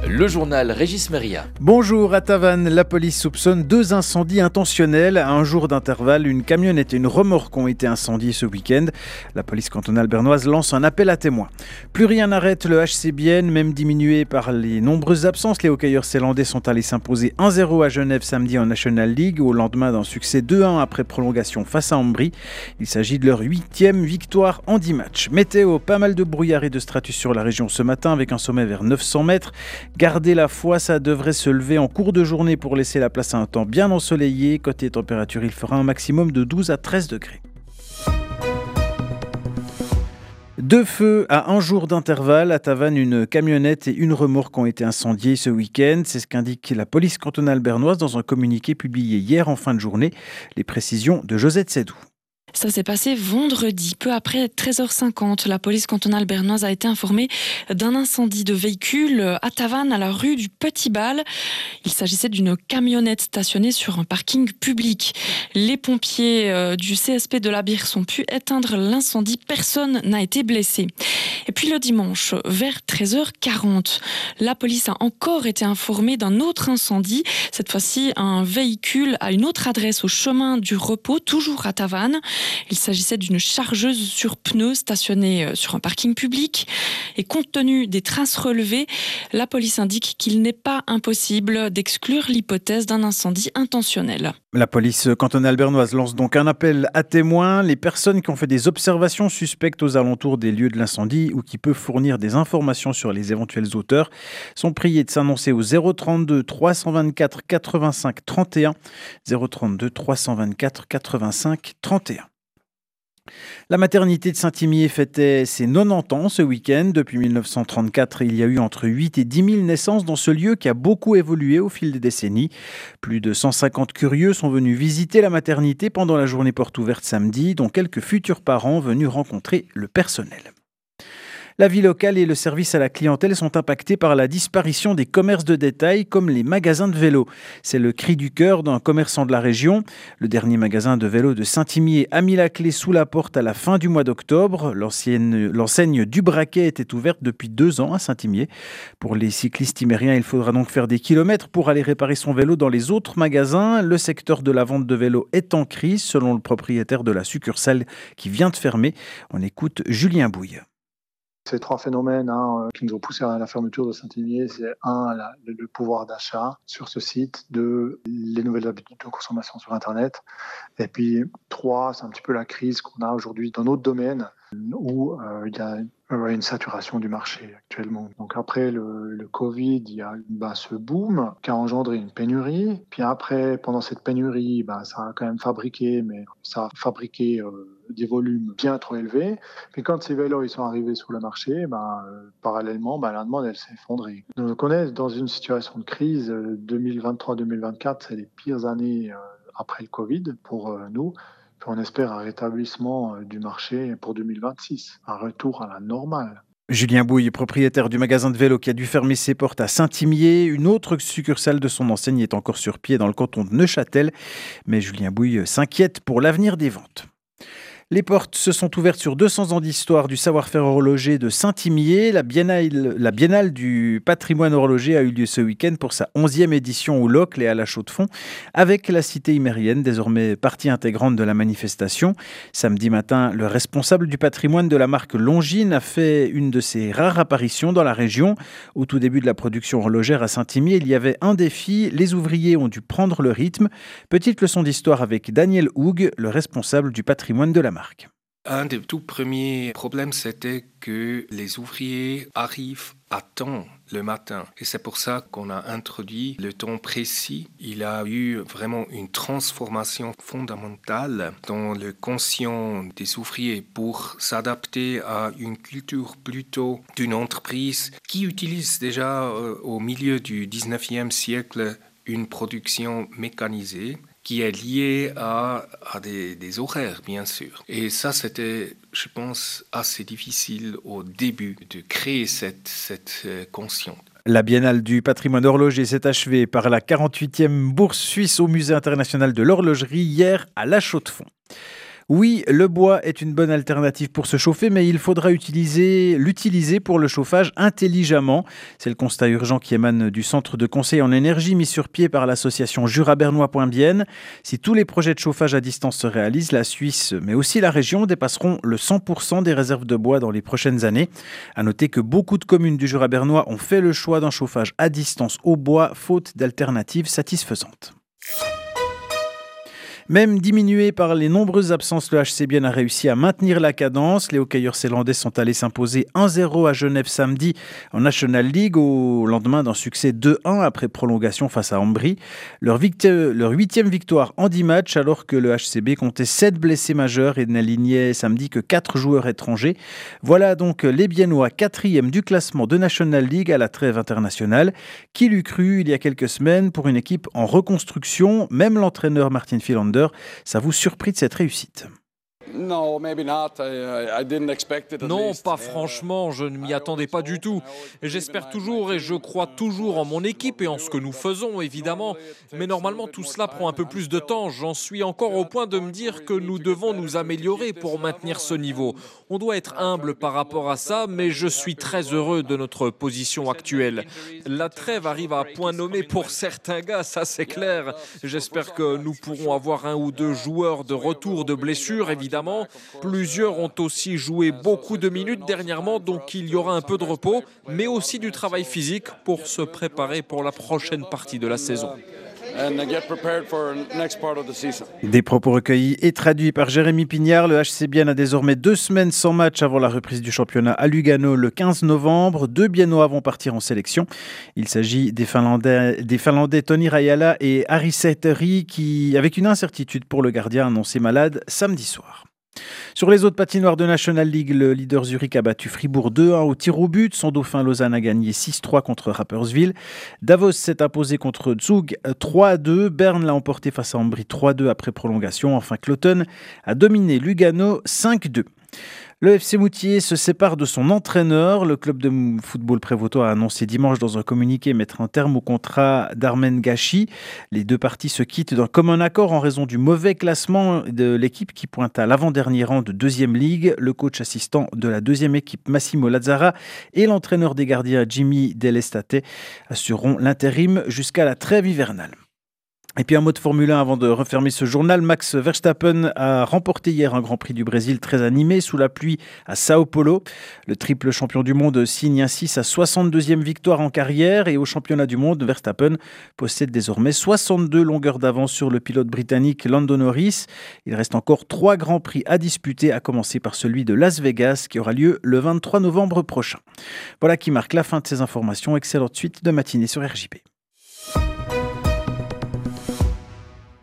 Le journal Régis Méria. Bonjour à Tavannes, la police soupçonne 2 incendies intentionnels. À un jour d'intervalle, une camionnette et une remorque ont été incendiées ce week-end. La police cantonale bernoise lance un appel à témoins. Plus rien n'arrête le HC Bienne, même diminué par les nombreuses absences. Les hockeyeurs zélandais sont allés s'imposer 1-0 à Genève samedi en National League, au lendemain d'un succès 2-1 après prolongation face à Ambry. Il s'agit de leur 8e victoire en 10 matchs. Météo, pas mal de brouillard et de stratus sur la région ce matin avec un sommet vers 900 mètres. Gardez la foi, ça devrait se lever en cours de journée pour laisser la place à un temps bien ensoleillé. Côté température, il fera un maximum de 12 à 13 degrés. 2 feux à un jour d'intervalle. À Tavannes, une camionnette et une remorque ont été incendiées ce week-end. C'est ce qu'indique la police cantonale bernoise dans un communiqué publié hier en fin de journée. Les précisions de Josette Sédou. Ça s'est passé vendredi, peu après 13h50. La police cantonale bernoise a été informée d'un incendie de véhicule à Tavannes, à la rue du Petit Bal. Il s'agissait d'une camionnette stationnée sur un parking public. Les pompiers du CSP de la Bire ont pu éteindre l'incendie. Personne n'a été blessé. Et puis le dimanche, vers 13h40, la police a encore été informée d'un autre incendie. Cette fois-ci, un véhicule à une autre adresse au chemin du repos, toujours à Tavannes. Il s'agissait d'une chargeuse sur pneus stationnée sur un parking public. Et compte tenu des traces relevées, la police indique qu'il n'est pas impossible d'exclure l'hypothèse d'un incendie intentionnel. La police cantonale bernoise lance donc un appel à témoins. Les personnes qui ont fait des observations suspectes aux alentours des lieux de l'incendie ou qui peuvent fournir des informations sur les éventuels auteurs sont priées de s'annoncer au 032 324 85 31. 032 324 85 31. La maternité de Saint-Imier fêtait ses 90 ans ce week-end. Depuis 1934, il y a eu entre 8 et 10 000 naissances dans ce lieu qui a beaucoup évolué au fil des décennies. Plus de 150 curieux sont venus visiter la maternité pendant la journée porte ouverte samedi, dont quelques futurs parents venus rencontrer le personnel. La vie locale et le service à la clientèle sont impactés par la disparition des commerces de détail comme les magasins de vélos. C'est le cri du cœur d'un commerçant de la région. Le dernier magasin de vélos de Saint-Imier a mis la clé sous la porte à la fin du mois d'octobre. L'enseigne du Braquet était ouverte depuis 2 ans à Saint-Imier. Pour les cyclistes imériens, il faudra donc faire des kilomètres pour aller réparer son vélo dans les autres magasins. Le secteur de la vente de vélos est en crise, selon le propriétaire de la succursale qui vient de fermer. On écoute Julien Bouille. Ces 3 phénomènes qui nous ont poussé à la fermeture de Saint-Imier, c'est le pouvoir d'achat sur ce site, 2, les nouvelles habitudes de consommation sur Internet, et puis 3, c'est un petit peu la crise qu'on a aujourd'hui dans notre domaine où il y a une saturation du marché actuellement. Donc après le Covid, il y a ce boom qui a engendré une pénurie. Puis après, pendant cette pénurie, ça a quand même fabriqué, des volumes bien trop élevés. Puis quand ces vélos ils sont arrivés sur le marché, parallèlement, la demande elle s'est effondrée. Donc on est dans une situation de crise. 2023-2024, c'est les pires années après le Covid pour nous. Puis on espère un rétablissement du marché pour 2026, un retour à la normale. Julien Bouille, propriétaire du magasin de vélo qui a dû fermer ses portes à Saint-Imier. Une autre succursale de son enseigne est encore sur pied dans le canton de Neuchâtel. Mais Julien Bouille s'inquiète pour l'avenir des ventes. Les portes se sont ouvertes sur 200 ans d'histoire du savoir-faire horloger de Saint-Imier. La biennale du patrimoine horloger a eu lieu ce week-end pour sa 11e édition au Locle et à la Chaux-de-Fonds, avec la cité imérienne, désormais partie intégrante de la manifestation. Samedi matin, le responsable du patrimoine de la marque Longines a fait une de ses rares apparitions dans la région. Au tout début de la production horlogère à Saint-Imier, il y avait un défi, les ouvriers ont dû prendre le rythme. Petite leçon d'histoire avec Daniel Houg, le responsable du patrimoine de la marque. Un des tout premiers problèmes, c'était que les ouvriers arrivent à temps le matin. Et c'est pour ça qu'on a introduit le temps précis. Il a eu vraiment une transformation fondamentale dans le conscient des ouvriers pour s'adapter à une culture plutôt d'une entreprise qui utilise déjà au milieu du 19e siècle une production mécanisée qui est lié à des horaires, bien sûr. Et ça, c'était, je pense, assez difficile au début de créer cette conscience. La Biennale du patrimoine horloger s'est achevée par la 48e bourse suisse au Musée international de l'horlogerie hier à La Chaux-de-Fonds. Oui, le bois est une bonne alternative pour se chauffer, mais il faudra l'utiliser pour le chauffage intelligemment. C'est le constat urgent qui émane du centre de conseil en énergie mis sur pied par l'association jurabernois.bienne. Si tous les projets de chauffage à distance se réalisent, la Suisse, mais aussi la région, dépasseront le 100% des réserves de bois dans les prochaines années. À noter que beaucoup de communes du Jura bernois ont fait le choix d'un chauffage à distance au bois, faute d'alternatives satisfaisantes. Même diminué par les nombreuses absences, le HC Bienne a réussi à maintenir la cadence. Les hockeyeurs zélandais sont allés s'imposer 1-0 à Genève samedi en National League au lendemain d'un succès 2-1 après prolongation face à Ambry. Leur 8e victoire en 10 matchs alors que le HCB comptait 7 blessés majeurs et n'alignait samedi que 4 joueurs étrangers. Voilà donc les Biennois 4e du classement de National League à la trêve internationale. Qui l'eût cru il y a quelques semaines pour une équipe en reconstruction, même l'entraîneur Martin Philander. Ça vous surprit de cette réussite ? Non, pas franchement, je ne m'y attendais pas du tout. J'espère toujours et je crois toujours en mon équipe et en ce que nous faisons, évidemment. Mais normalement, tout cela prend un peu plus de temps. J'en suis encore au point de me dire que nous devons nous améliorer pour maintenir ce niveau. On doit être humble par rapport à ça, mais je suis très heureux de notre position actuelle. La trêve arrive à point nommé pour certains gars, ça c'est clair. J'espère que nous pourrons avoir 1 ou 2 joueurs de retour de blessures, évidemment. Plusieurs ont aussi joué beaucoup de minutes dernièrement, donc il y aura un peu de repos, mais aussi du travail physique pour se préparer pour la prochaine partie de la saison. Des propos recueillis et traduits par Jérémy Pignard. Le HC Bienne a désormais 2 semaines sans match avant la reprise du championnat à Lugano le 15 novembre. 2 Biennois vont partir en sélection. Il s'agit des Finlandais Toni Rajala et Harry Säteri qui, avec une incertitude pour le gardien annoncé malade samedi soir. Sur les autres patinoires de National League, le leader Zurich a battu Fribourg 2-1 au tir au but. Son dauphin Lausanne a gagné 6-3 contre Rapperswil. Davos s'est imposé contre Zug 3-2. Berne l'a emporté face à Ambry 3-2 après prolongation. Enfin, Cloton a dominé Lugano 5-2. Le FC Moutier se sépare de son entraîneur. Le club de football prévôtois a annoncé dimanche dans un communiqué mettre un terme au contrat d'Armen Gachi. Les 2 parties se quittent d'un commun accord en raison du mauvais classement de l'équipe qui pointe à l'avant-dernier rang de 2e Ligue. Le coach assistant de la 2e équipe, Massimo Lazzara, et l'entraîneur des gardiens, Jimmy Delestate, assureront l'intérim jusqu'à la trêve hivernale. Et puis un mot de Formule 1 avant de refermer ce journal. Max Verstappen a remporté hier un Grand Prix du Brésil très animé sous la pluie à Sao Paulo. Le triple champion du monde signe ainsi sa 62e victoire en carrière et au championnat du monde, Verstappen possède désormais 62 longueurs d'avance sur le pilote britannique Lando Norris. Il reste encore 3 Grands Prix à disputer, à commencer par celui de Las Vegas qui aura lieu le 23 novembre prochain. Voilà qui marque la fin de ces informations. Excellente suite de matinée sur RJB.